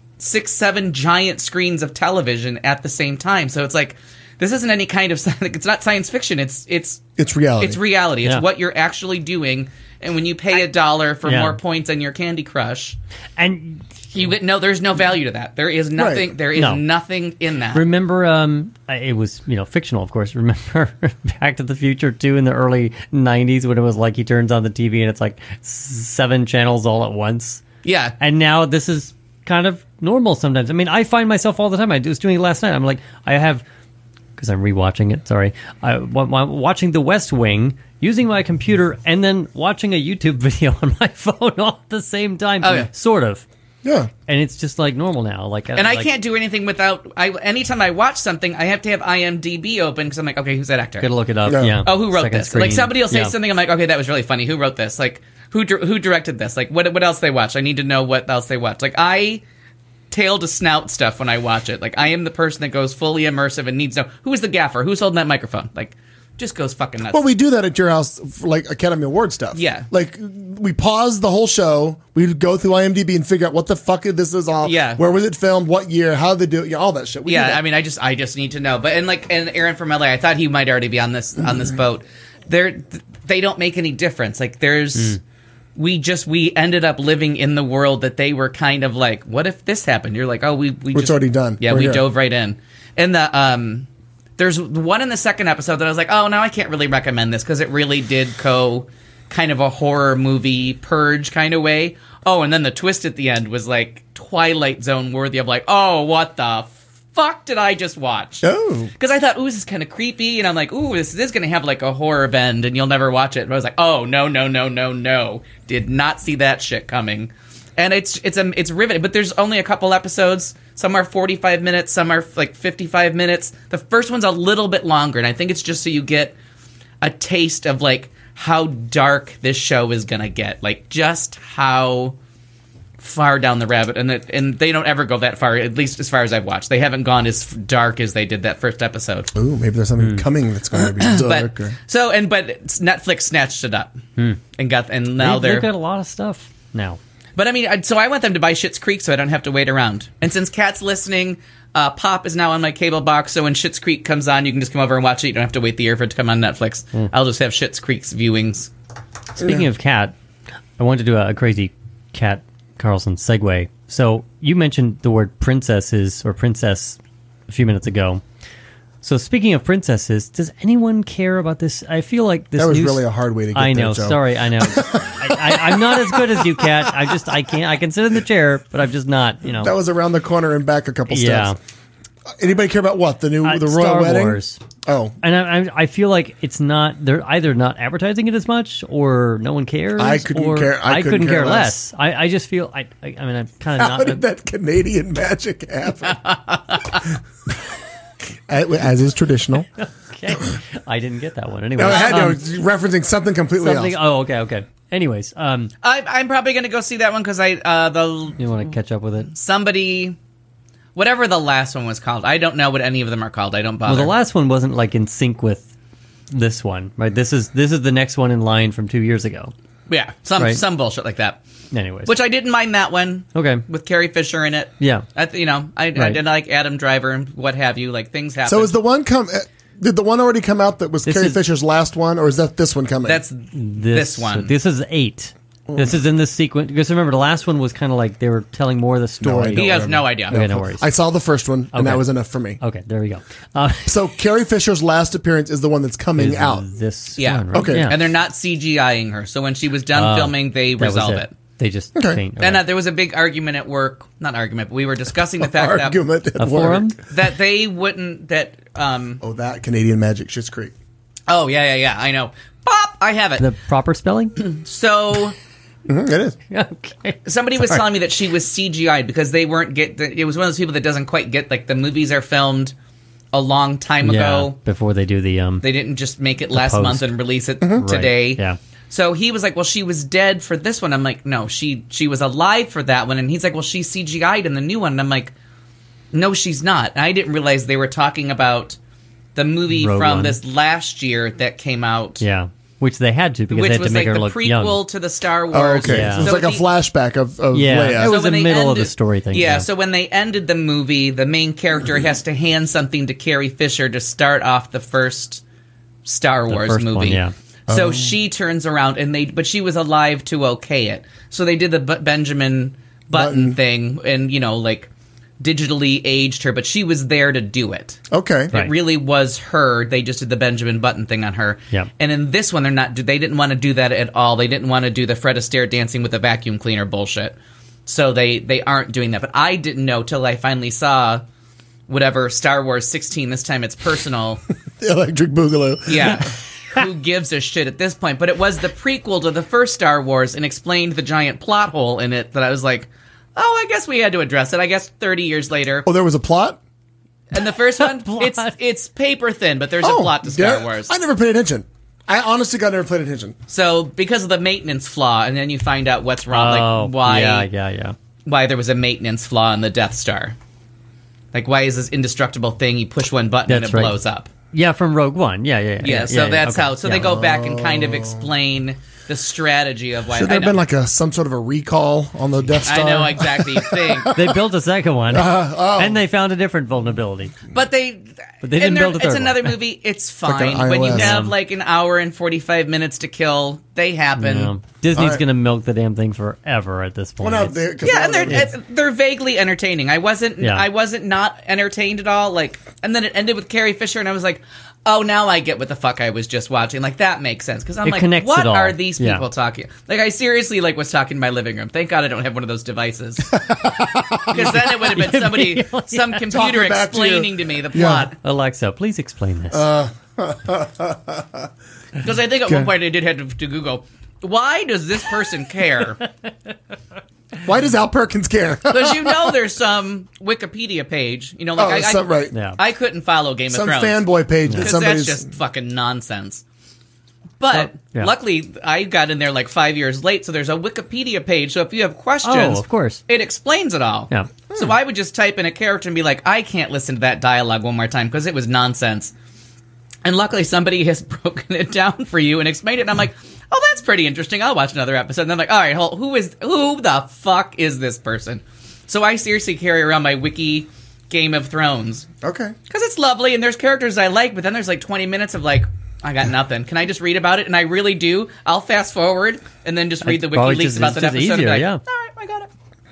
7 giant screens of television at the same time. So it's like, this isn't any kind of, it's not science fiction. It's reality. It's reality. It's Yeah. what you're actually doing. And when you pay $1 for Yeah. more points on your Candy Crush, And you get there's no value to that. There is nothing. Right. There is No. nothing in that. remember, it was, fictional, of course. Remember Back to the Future 2 in the early 90s when it was like he turns on the TV and it's like 7 channels all at once? Yeah. And now this is kind of normal sometimes. I mean, I find myself all the time. I was doing it last night. I'm like, I have, because I'm rewatching it, sorry. I'm watching The West Wing, using my computer, and then watching a YouTube video on my phone all at the same time. Oh, yeah. Sort of. Yeah. And it's just like normal now. And I can't do anything without. Anytime I watch something, I have to have IMDb open because I'm like, okay, who's that actor? Gotta look it up. Yeah. Yeah. Oh, who wrote Second this? screen. Like somebody will say Yeah. something. I'm like, okay, that was really funny. Who wrote this? Like, who directed this? Like, what else they watch? I need to know what else they watch. Like, I tail to snout stuff when I watch it. Like, I am the person that goes fully immersive and needs to know who is the gaffer, who's holding that microphone. Like, just goes fucking nuts. Well, we do that at your house, for, like Academy Award stuff. Yeah. Like, we pause the whole show. We go through IMDb and figure out what the fuck this is all. Yeah. Where was it filmed? What year? How did they do it? All that shit. We do Yeah, that. I mean, I just need to know. But and Aaron from LA, I thought he might already be on this boat. They don't make any difference. Like there's we ended up living in the world that they were kind of like, what if this happened? You're like, oh, It's already done. Yeah, We're we here. dove right in. And there's one in the second episode that I was like, oh, no, I can't really recommend this because it really did go kind of a horror movie Purge kind of way. Oh, and then the twist at the end was like Twilight Zone worthy of like, oh, what the fuck did I just watch? Oh. Because I thought, ooh, this is kind of creepy, and I'm like, ooh, this is going to have like a horror bend, and you'll never watch it. But I was like, oh, no. Did not see that shit coming. And it's riveting, but there's only a couple episodes. Some are 45 minutes, some are like 55 minutes. The first one's a little bit longer, and I think it's just so you get a taste of like how dark this show is gonna get. Like, just how far down the rabbit, and they don't ever go that far, at least as far as I've watched. They haven't gone as dark as they did that first episode. Ooh, maybe there's something coming that's going to be dark. But Netflix snatched it up and now They've got a lot of stuff now. But I mean, so I want them to buy Schitt's Creek so I don't have to wait around. And since Kat's listening, Pop is now on my cable box, so when Schitt's Creek comes on, you can just come over and watch it. You don't have to wait the year for it to come on Netflix. I'll just have Schitt's Creek's viewings. Speaking of Kat, I wanted to do a crazy Kat Carlson segue. So you mentioned the word princesses or princess a few minutes ago. So speaking of princesses, does anyone care about this? I feel like this That was news- really a hard way to get I know. there, Joe. Sorry, I know. I'm not as good as you, Kat. I can't. I can sit in the chair, but I'm just not. You know. That was around the corner and back a couple Yeah. steps. Anybody care about what? The royal Star wedding? Wars. Oh. And I feel like it's not. They're either not advertising it as much, or no one cares. I couldn't or care- I I couldn't couldn't care care less. less. I just feel. I mean, I'm kind of How not. did that Canadian magic happen? As is traditional. Okay. I didn't get that one. Anyway, No, referencing something completely else. Oh, okay. Anyways, I'm probably going to go see that one because you want to catch up with it? somebody, whatever the last one was called. I don't know what any of them are called. I don't bother. Well, the last one wasn't like in sync with this one, right? This is the next one in line from 2 years ago. Yeah, Right. some bullshit like that. Anyways, Which I didn't mind that one. Okay. With Carrie Fisher in it. Yeah. I Right. did like Adam Driver and what have you. Like, things happen. So is the one did the one already come out that was This Carrie is- Fisher's last one, or is that this one coming? That's this one. This is 8. This is in this sequence because remember the last one was kind of like they were telling more of the story. idea. He has no idea. Okay, no worries. I saw the first one, and Okay. that was enough for me. Okay, there we go. So Carrie Fisher's last appearance is the one that's coming out. This Yeah. one, right? Okay. Yeah. And they're not CGIing her. So when she was done filming, they That was resolve it. They just Okay. changed. And there was a big argument at work. Not argument, but we were discussing the fact Argument at a work. forum. that they wouldn't. Oh, that Canadian magic, Schitt's Creek. Oh yeah. I know. Pop. I have it. The proper spelling? So It is. Okay. somebody was telling me that she was CGI'd because they weren't it was one of those people that doesn't quite get, like, the movies are filmed a long time Yeah, ago. before they do the They didn't just make it last post. month and release it Right, today. yeah. So he was like, well, she was dead for this one. I'm like, no, she was alive for that one. And he's like, well, she's CGI'd in the new one. And I'm like, no, she's not. And I didn't realize they were talking about the movie Rogue from One. this last year that came out. Yeah. Which they had to because Which they had was to make like her the look prequel young. to the Star Oh, Wars. okay. Yeah. So it's like a flashback of Yeah, Leia. it was when the they middle of ended- the story thing. Yeah, so when they ended the movie, the main character has to hand something to Carrie Fisher to start off the first Star Wars first movie. one, yeah. So she turns around but she was alive to okay it. So they did the Benjamin Button thing and, like, digitally aged her, but she was there to do it. Okay. Right. It really was her. They just did the Benjamin Button thing on her. Yep. And in this one, they didn't want to do that at all. They didn't want to do the Fred Astaire dancing with a vacuum cleaner bullshit. So they aren't doing that. But I didn't know till I finally saw whatever Star Wars 16. This time it's personal. The Electric Boogaloo. Yeah. Who gives a shit at this point? But it was the prequel to the first Star Wars and explained the giant plot hole in it that I was like, oh, I guess we had to address it. I guess 30 years later. Oh, there was a plot? And the first one, Plot. it's paper thin, but there's a plot to Star Wars. I never paid attention. I honestly got never paid attention. So because of the maintenance flaw, and then you find out what's wrong, Oh, like why Yeah. why there was a maintenance flaw in the Death Star. Like, why is this indestructible thing? You push one button and That's it right. blows up. Yeah, from Rogue One. Yeah. So that's okay. how. So they Yeah. go back and kind of explain the strategy of why. Should there I have know, been like some sort of a recall on the Death Star? I know exactly. Thing, They built a second one, and they found a different vulnerability. but they they didn't build a third It's one. another movie. It's like an fine when you iOS. have like an hour and 45 minutes to kill. They happen. Yeah. Disney's All right. going to milk the damn thing forever at this point. Well, no, It's- Yeah, and they're vaguely entertaining. I wasn't Yeah. not entertained at all. Like, and then it ended with Carrie Fisher, and I was like, oh, now I get what the fuck I was just watching. Like, that makes sense because I'm It like, connects what it all. are these Yeah. people talking? Like, I seriously was talking in my living room. Thank God I don't have one of those devices because then it would have been somebody, some computer Talking back to you. explaining to me the plot. Alexa, please explain this. Because I think at one point I did have to Google, why does this person care? Why does Al Perkins care? Because there's some Wikipedia page. Like right. Yeah. I couldn't follow Game Some of Thrones. fanboy page that Because somebody's. that's just fucking nonsense. But yeah. luckily, I got in there like 5 years late, so there's a Wikipedia page. So if you have questions, Oh, of course. it explains it all. Yeah. So I would just type in a character and be like, I can't listen to that dialogue one more time because it was nonsense. And luckily, somebody has broken it down for you and explained it. And I'm like, oh, that's pretty interesting. I'll watch another episode. And I'm like, all right, who the fuck is this person? So I seriously carry around my wiki Game of Thrones. Okay. Because it's lovely and there's characters I like, but then there's like 20 minutes of like, I got nothing. Can I just read about it? And I really do. I'll fast forward and then just read the Well, WikiLeaks about that episode. easier, and be like, yeah. all right, I got it.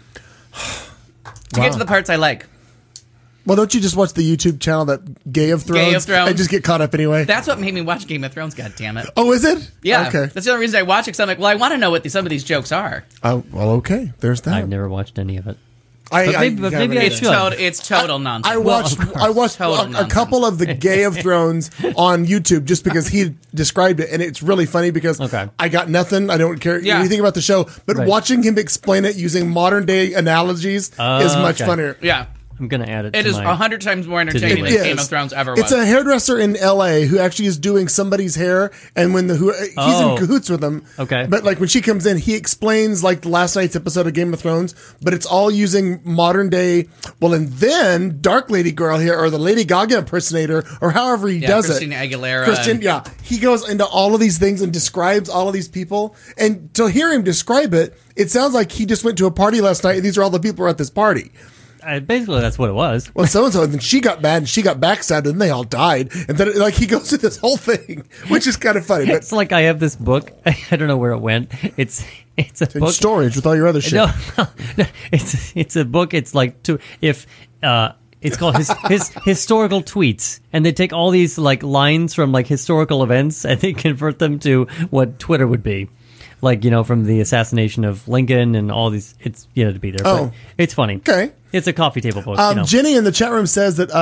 To get to the parts I like. Well, don't you just watch the YouTube channel that Gay of Thrones? Gay of Thrones. And just get caught up anyway. That's what made me watch Game of Thrones, God damn it. Oh, is it? Yeah. Okay. That's the only reason I watch it, because I'm like, well, I want to know what some of these jokes are. Oh, well, okay. There's that. I've never watched any of it. But maybe I should. It's total nonsense. I watched Total a nonsense. couple of the Gay of Thrones on YouTube just because he described it, and it's really funny because Okay. I got nothing. I don't care Yeah. anything about the show, but Right. watching him explain it using modern day analogies is much okay. funnier. Yeah. I'm going to add it It to is my... 100 times more entertaining It than is. Game of Thrones ever was. It's a hairdresser in L.A. who actually is doing somebody's hair, and when he's Oh. in cahoots with them. Okay. But like when she comes in, he explains like last night's episode of Game of Thrones, but it's all using modern day. Well, and then Dark Lady Girl here, or the Lady Gaga impersonator, or however he does Christina it. Aguilera. Yeah. He goes into all of these things and describes all of these people, and to hear him describe it, it sounds like he just went to a party last night, and these are all the people who were at this party. Basically, that's what it was. Well, so and so, and then she got mad, and she got backstabbed, and they all died. And then, like, he goes through this whole thing, which is kind of funny. But It's like I have this book. I don't know where it went. It's a in book. storage with all your other shit. No, it's a book. It's like it's called his historical tweets, and they take all these like lines from like historical events and they convert them to what Twitter would be. Like, from the assassination of Lincoln and all these, it's, to be there. Oh. But it's funny. Okay. It's a coffee table book. Jenny in the chat room says that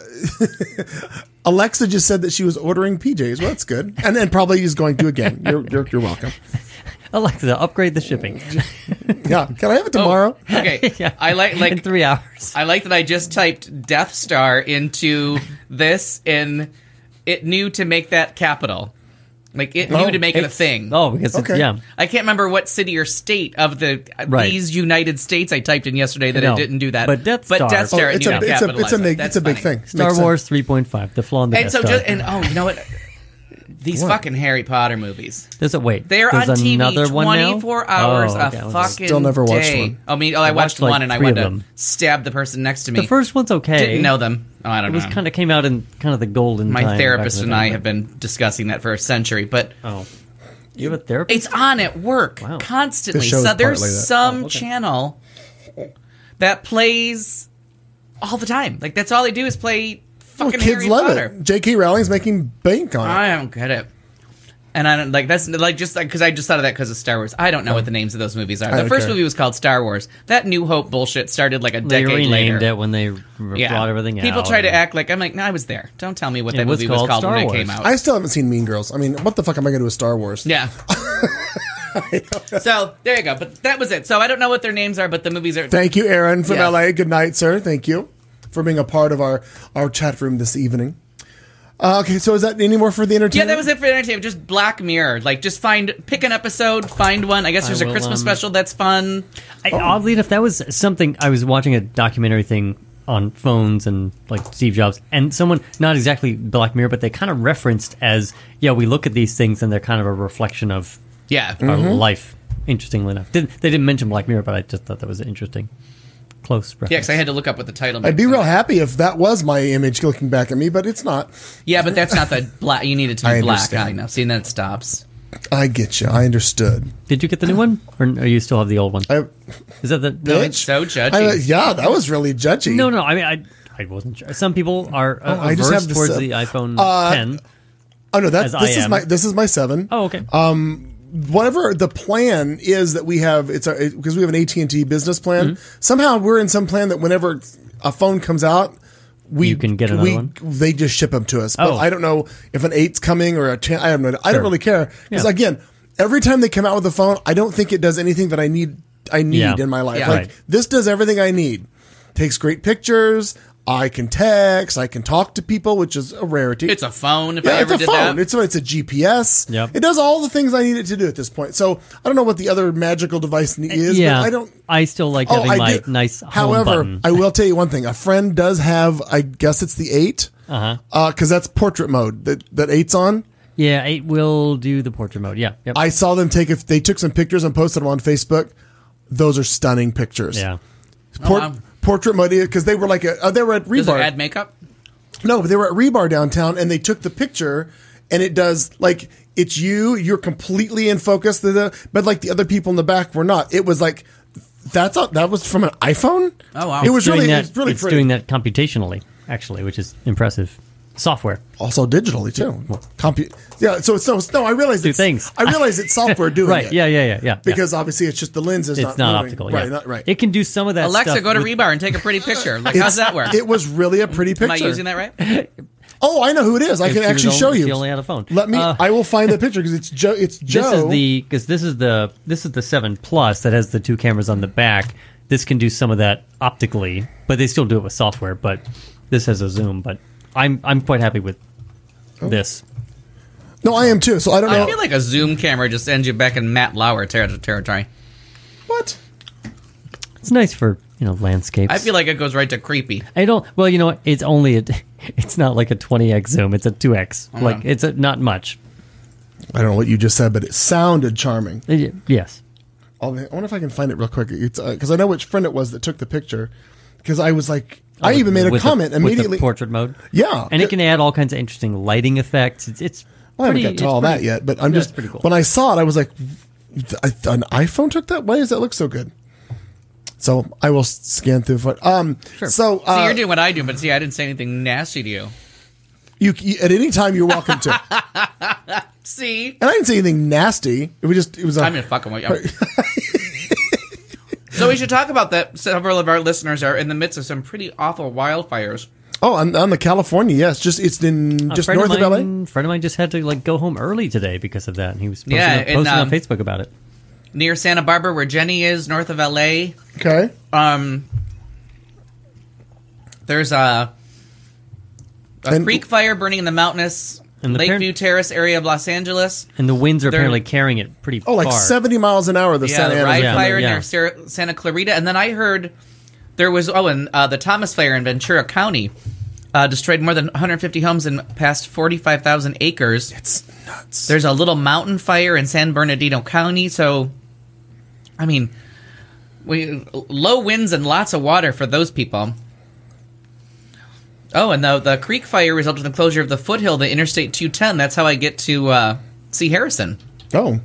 Alexa just said that she was ordering PJs. Well, that's good, and then probably is going to again. You're welcome. Alexa, upgrade the shipping. Yeah, can I have it tomorrow? Okay. Yeah. I like In 3 hours. I like that I just typed Death Star into this, and it knew to make that capital. Like, it knew to make it a thing. Oh, because Okay. it's, yeah. I can't remember what city or state of Right. these United States I typed in yesterday that No. it didn't do that. But Death Star- Death Star, Oh, it it's knew a to capitalize it. big That's big funny. thing. Star Makes sense. Wars 3.5, The Flaw in the And Death so, Star. you know what? These fucking Harry Potter movies. There's a wait. They're There's on TV another one now? 24 hours Oh, okay. a fucking Still never watched day. one. I mean, I watched like one and I 3 went of to them. stab the person next to me. The first one's okay. Didn't know them. Oh, I don't It was know. kind of came out in kind of the golden My time back therapist in and the day, I but- have been discussing that for a century, but Oh. You have a therapist? it's on at work Wow. constantly. This show is So there's partly that. some channel that plays all the time. Like, that's all they do is play Well, fucking kids Harry love Potter. it. J.K. Rowling's making bank on it. I don't get it. And I don't like that's like just like because I just thought of that because of Star Wars. I don't know what the names of those movies are. The don't first care. movie was called Star Wars. That New Hope bullshit started like a They decade renamed later. it when they brought everything out. People try to and- act like I'm like, no, I was there. Don't tell me what It that was movie was called called Star when it Wars. came out. I still haven't seen Mean Girls. I mean, what the fuck am I going to do with Star Wars? Yeah. So there you go. But that was it. So I don't know what their names are, but the movies are. Thank you, Aaron from Yeah. LA. Good night, sir. Thank you for being a part of our chat room this evening. Okay, so is that any more for the Yeah, entertainment? that was it for entertainment. Just Black Mirror. Like, just pick an episode, find one. I guess there's a will, Christmas special that's fun. Oddly enough, that was something I was watching a documentary thing on phones and like Steve Jobs, and someone, not exactly Black Mirror, but they kind of referenced as, yeah, we look at these things and they're kind of a reflection of Yeah. our life. Interestingly enough, they didn't mention Black Mirror, but I just thought that was interesting. Close reference. Yeah, because I had to look up what the title. I'd be meant. real happy if that was my image looking back at me, but it's not. Yeah, but that's not the black. You need it to be I black. understand. I know. See, and then it stops. I get you. I understood. Did you get the new one, or you still have the old one? Is that the No, it's so judgy. yeah, that was really judgy. No. I mean, I wasn't sure. Some people are I just averse have this, towards the iPhone 10. Oh no, As I am. this is my 7. Oh, okay. Whatever the plan is that we have, because we have an AT&T business plan. Mm-hmm. Somehow we're in some plan that whenever a phone comes out, You can get another one? They just ship them to us. But Oh. I don't know if an 8's coming or a 10. I have no. I don't really care because Yeah. again, every time they come out with a phone, I don't think it does anything that I need Yeah. in my life. Yeah. Like Right. this does everything I need. Takes great pictures. I can text, I can talk to people, which is a rarity. It's a phone. If I it's ever a did phone. that, It's a GPS. Yep. It does all the things I need it to do at this point. So I don't know what the other magical device is. Yeah, but I don't. I still like Oh, having I my do. nice home However, button. I will tell you one thing. A friend does have. I guess it's the 8. Because that's portrait mode that 8's on. Yeah, 8 will do the portrait mode. Yeah, yep. I saw them they took some pictures and posted them on Facebook. Those are stunning pictures. yeah. wow. Portrait mode, because they were they were at Rebar. does it add makeup? No, but they were at Rebar downtown, and they took the picture, and it does it's you're completely in focus, but like the other people in the back were not. It was like that was from an iPhone. Oh, wow. It was Doing really that, it's really it's pretty. doing that computationally, actually, which is impressive. Software. Also digitally too. Yeah, so I realize Two things. I realize it's software doing Right. it. Yeah. Because obviously it's just the lens is it's not not moving. optical. Right, Yeah. not right. It can do some of that Alexa, stuff go to with- Rebar and take a pretty picture. Like, how's that work? It was really a pretty picture. Am I using that right? Oh, I know who it is. I If can she was actually only- show if you. She only had a phone. Let me. I will find the picture because it's Joe. It's Joe. This is the 7 Plus that has the 2 cameras on the back. This can do some of that optically, but they still do it with software. But this has a zoom. But I'm quite happy with this. No, I am too. So I don't know I feel like a zoom camera just sends you back in Matt Lauer territory. what. It's nice for landscapes. I feel like it goes right to creepy. I don't. Well, you know what? It's only it's not like a 20x zoom. It's a 2x. Like it's not much. I don't know what you just said, but it sounded charming. Yes. I wonder if I can find it real quick. It's because I know which friend it was that took the picture. Because I was like, I even made a With comment with the immediately. portrait mode. Yeah. And it can add all kinds of interesting lighting effects. It's I haven't pretty, got to all that yet, but I'm yeah, just it's pretty cool. when I saw it, I was like, an iPhone took that. Why does that look so good? So I will scan through. Sure. So See, you're doing what I do, but see, I didn't say anything nasty to you. you at any time you're welcome to. See? And I didn't say anything nasty. It was. I'm just fucking with you. So we should talk about that. Several of our listeners are in the midst of some pretty awful wildfires. Oh, on the California, yes. It's in just north of LA. A friend of mine just had to go home early today because of that. And he was posting, Yeah, posting and, on Facebook about it. Near Santa Barbara, where Jenny is, north of LA. Okay. There's a creek fire burning in the mountainous And the Lakeview Terrace area of Los Angeles. And the winds are They're- apparently carrying it pretty Oh, like far. 70 miles an hour. The Yeah, Santa the Ana. Rye Yeah, fire yeah. near Santa Clarita. And then I heard there was, the Thomas fire in Ventura County destroyed more than 150 homes and past 45,000 acres. It's nuts. There's a little mountain fire in San Bernardino County. So, I mean, low winds and lots of water for those people. Oh, and the creek fire resulted in the closure of the foothill, the Interstate 210. That's how I get to see Harrison. Oh.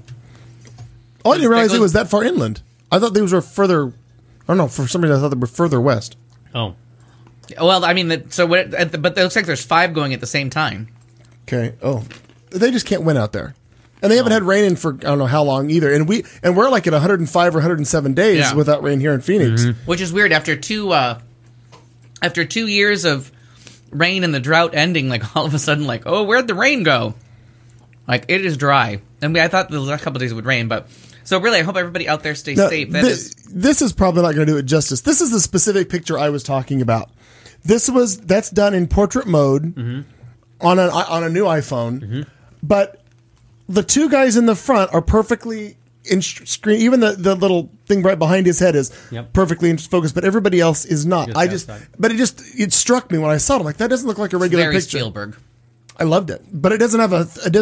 I didn't realize that it was that far inland. I thought these were further. I don't know. For some reason, I thought they were further west. Oh. Well, I mean, but it looks like there's 5 going at the same time. Okay. Oh, they just can't win out there, and they haven't had rain in for I don't know how long either. And we're like at 105 or 107 days Yeah. without rain here in Phoenix. Which is weird. After 2 years of rain and the drought ending, like all of a sudden, like, oh, where'd the rain go? Like, it is dry. I mean, I thought the last couple of days it would rain, but so really, I hope everybody out there stays Now, safe. this is probably not going to do it justice. This is the specific picture I was talking about. That's done in portrait mode on a new iPhone, but the 2 guys in the front are perfectly in screen. Even the little thing right behind his head is perfectly in focus, but everybody else is not. But it struck me when I saw it. I'm like, that doesn't look like a regular very picture. Spielberg. I loved it, but it doesn't have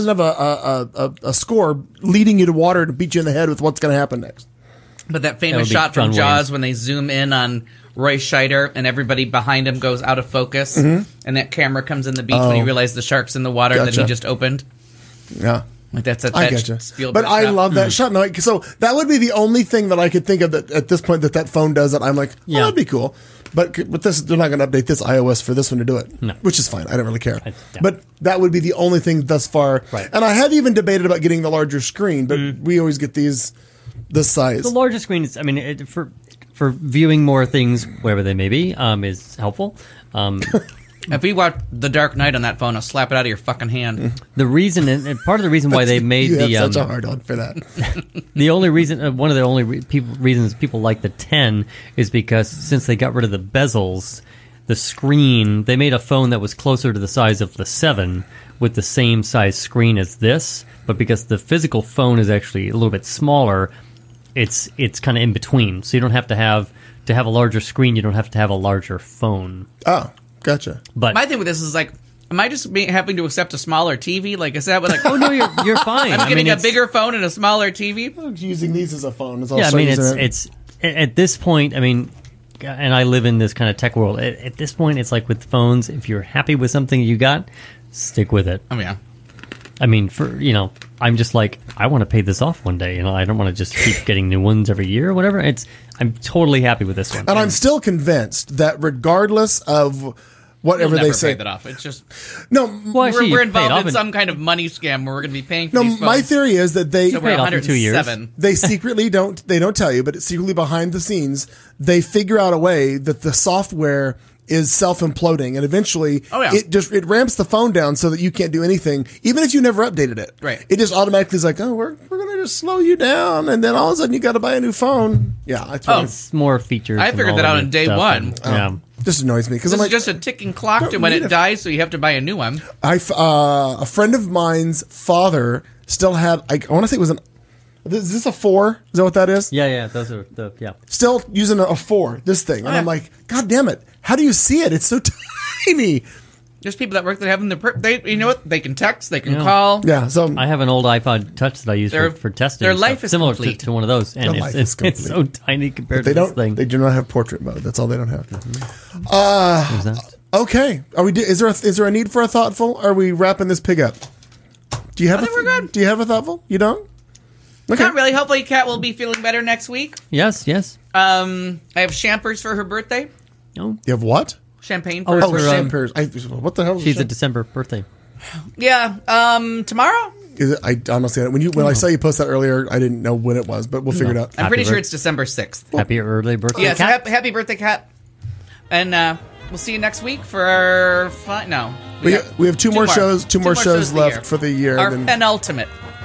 a score leading you to water to beat you in the head with what's going to happen next. But that famous would be shot from John Jaws Williams. when they zoom in on Roy Scheider and everybody behind him goes out of focus, and that camera comes in the beach when he realized the shark's in the water that he Gotcha. just opened. Yeah. Like that's I that getcha. Spielberg But I shot. love that shot. No, so that would be the only thing that I could think of that at this point that phone does that I'm like, oh, Yeah. that'd be cool. But with this, they're not going to update this iOS for this one to do it, No. which is fine. I don't really care. Yeah. But that would be the only thing thus far. Right. And I have even debated about getting the larger screen, but we always get this size. The larger screen is, I mean, for viewing more things, wherever they may be, is helpful. If we watch The Dark Knight on that phone, I'll slap it out of your fucking hand. The reason, and part of the reason why they made you the have such a hard on for that. the only reason, one of the only reasons people like the 10 is because since they got rid of the bezels, the screen. They made a phone that was closer to the size of the 7 with the same size screen as this, but because the physical phone is actually a little bit smaller, it's kind of in between. So you don't have to have a larger screen. You don't have to have a larger phone. Oh, gotcha. But My thing with this is like, am I just having to accept a smaller TV? Like, is that what? Like, oh no, you're fine. I'm getting a it's- bigger phone and a smaller TV. Using these as a phone is all. Yeah, I mean, it's at this point. I mean, and I live in this kind of tech world. At this point, it's like with phones. If you're happy with something you got, stick with it. Oh yeah. I mean, I'm just like, I want to pay this off one day. I don't want to just keep getting new ones every year or whatever. I'm totally happy with this one. And I'm still convinced that regardless of whatever We'll they never say, pay that off. It's just no, Well, actually, we're you pay it involved off in in- some kind of money scam where we're going to be paying for no. these phones. My theory is that they So we're Paid off in 2 years. 107. they secretly don't tell you, but secretly behind the scenes they figure out a way that the software is self-imploding, and eventually Oh, yeah. it ramps the phone down so that you can't do anything, even if you never updated it. Right. It just automatically is like, oh, we're going to just slow you down, and then all of a sudden you got to buy a new phone. Yeah, that's Oh. what It's more features. I and figured all that of out the on day stuff, one. and, just annoys me because This I'm is like, just a ticking clock, Don't and when need it a- dies, so you have to buy a new one. a friend of mine's father still had. I want to say it was Is this a 4? Is that what that is? yeah, those are yeah. Still using a 4. This thing, and yeah. I'm like, God damn it! How do you see it? It's so tiny. There's people that work that have them. You know what? They can text. They can Yeah. call. Yeah. So I have an old iPod Touch that I use Their- for testing. their and life stuff, is similar complete. to one of those, and Their life it's is so complete. tiny compared they to this don't. thing. They do not have portrait mode. That's all they don't have. What was that? Okay. Are we? Is there a need for a thoughtful? Are we wrapping this pig up? Do you have? I think we're good. Do you have a thoughtful? You don't. Okay. Not really. Hopefully, Kat will be feeling better next week. Yes. I have champers for her birthday. Oh, You have what? Champagne Oh, for Oh, her, her. champers. What the hell? Is she's a champ- December birthday. Yeah. Tomorrow. Is it, I honestly, when I saw you post that earlier, I didn't know when it was, but we'll figure it out. I'm pretty Happy sure birth- it's December 6th. Happy early birthday, Yeah. So Kat. happy birthday, Kat. And we'll see you next week for our no. We got have two more shows. Two more shows of the left year. for the year. Our and then penultimate.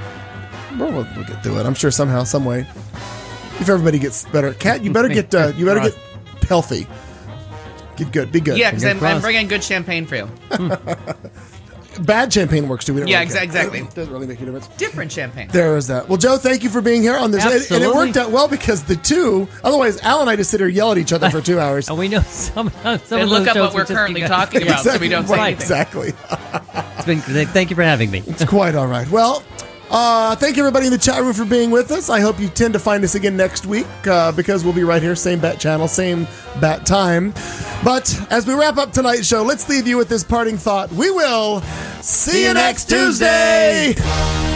we'll get through it. I'm sure somehow, some way. If everybody gets better, Kat, you better get Crossed. healthy. Get good. Be good. Yeah, because Fingers I'm crossed. bringing good champagne for you. Bad champagne works too. We don't Yeah, really care. exactly. Doesn't really make a difference. Different champagne. There is that. Well, Joe, thank you for being here on this. And it Absolutely. worked out well because the two. Otherwise, Al and I just sit here yell at each other for 2 hours. And we know some And of look those up shows what we're would just currently be- talking about so we don't say Right, anything. exactly. It's been great. Thank you for having me. It's quite all right. Well, thank you everybody in the chat room for being with us. I hope you tend to find us again next week because we'll be right here, same bat channel, same bat time. But as we wrap up tonight's show, let's leave you with this parting thought. We will see you next Tuesday.